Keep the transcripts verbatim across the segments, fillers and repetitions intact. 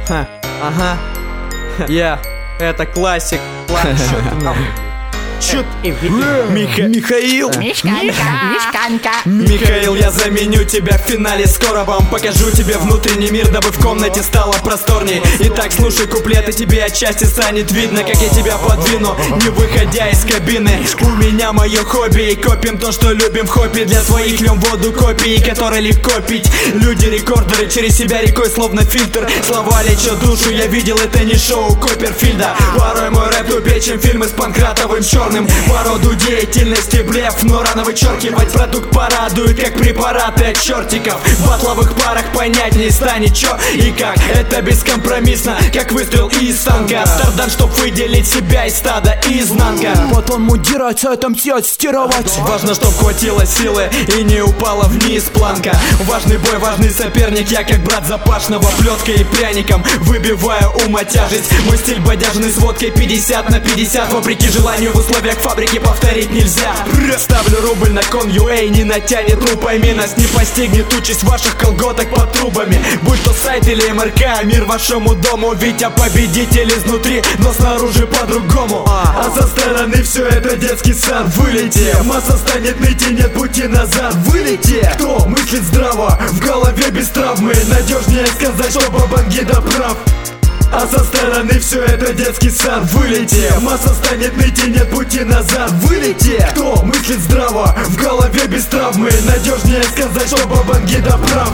Ха, ага. Я, это классик. Ладно, что ты нам? Чё ты? Миха... Михаил! Мишканка, Мишканка. Михаил, я заменю тебя в финале. Скоро вам покажу тебе внутренний мир, дабы в комнате стало просторней. Итак, слушай куплеты, тебе отчасти станет видно, как я тебя подвину, не выходя из кабины. У меня мое хобби, и копим то, что любим в хобби. Для своих льем воду копии, которые легко пить. Люди-рекордеры через себя рекой, словно фильтр. Слова лечат душу, я видел, это не шоу Копперфильда. Порой мой рэп тупее, чем фильмы с Панкратовым черным. По роду деятельности блеф, но рано вычеркивать. Продукт порадует, как препараты от чертиков. В батловых парах понятнее станет чё и как. Это бескомпромиссно, как выстрел из танка. Тардан, чтоб выделить себя из стада изнанка. Потом мудировать, отомти, отстировать. Важно, чтоб хватило силы и не упала вниз планка. Важный бой, важный соперник. Я как брат Запашного, плеткой и пряником выбиваю ума тяжесть. Мой стиль бодяжный с водкой пятьдесят на пятьдесят. Вопреки желанию в условиях фабрики повторить нельзя. Ставлю рубль на кон ю эй, не натянет, ну пойми, нас не постигнет участь ваших колготок под трубами. Будь то сайт или эм эр ка, мир вашему дому. Ведь я победитель изнутри, но снаружи по-другому. А со стороны все это детский сад. Вылети, масса станет ныть и нет пути назад. Вылети, кто мыслит здраво, в голове без травмы. Надежнее сказать, что Бабангида прав. А со стороны все это детский сад. Вылети, масса станет ныть и нет пути назад. Вылети, кто мыслит здраво, в голове без травмы. Надежнее сказать, что Бабангида прав.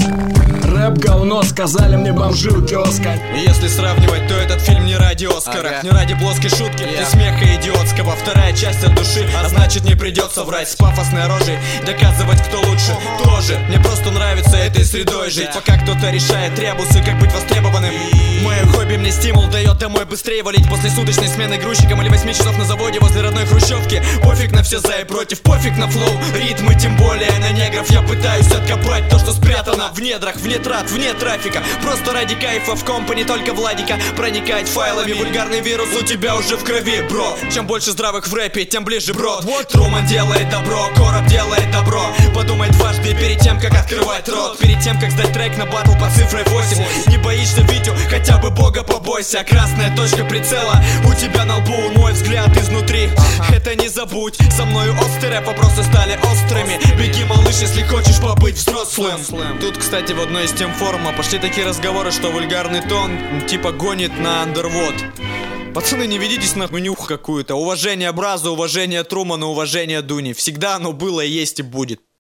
Рэп говно, сказали мне бомжи у киоска. И если сравнивать, то этот фильм не ради Оскара, ага. Не ради плоской шутки yeah. и смеха идиотского. Вторая часть от души, а значит не придется врать с пафосной рожей, доказывать, кто лучше. uh-huh. Тоже, мне просто нравится этой средой жить, yeah. пока кто-то решает ребусы, как быть востребованным. И... Мое хобби мне стимул дает домой быстрее валить после суточной смены грузчиком или восьми часов на заводе возле родной хрущевки. Пофиг на все за и против, пофиг на флоу, ритмы, тем более на негров. Я пытаюсь откопать то, что спрятано в недрах, вне трат, вне трафика. Просто ради кайфа в компании только Владика. Проникать файлами, вульгарный вирус у тебя уже в крови, бро. Чем больше здравых в рэпе, тем ближе брод. Труман делает добро, Короб делает добро. Подумай дважды перед тем, как открывать рот. Перед тем, как сдать трек на батл по цифрой восемь. Не боишься Витю, хотя бы бога побойся. Красная точка прицела у тебя на лбу, мой взгляд изнутри. Это не забудь, со мною острый рэп, вопросы стали острыми. Беги, малыш, если хочешь побыть взрослым. Тут, кстати, в одной из тем форума пошли такие разговоры, что вульгарный тон типа гонит на андервод. Пацаны, не ведитесь на хуйнюху какую-то. Уважение Бразу, уважение Труману, уважение Дуни. Всегда оно было, есть и будет.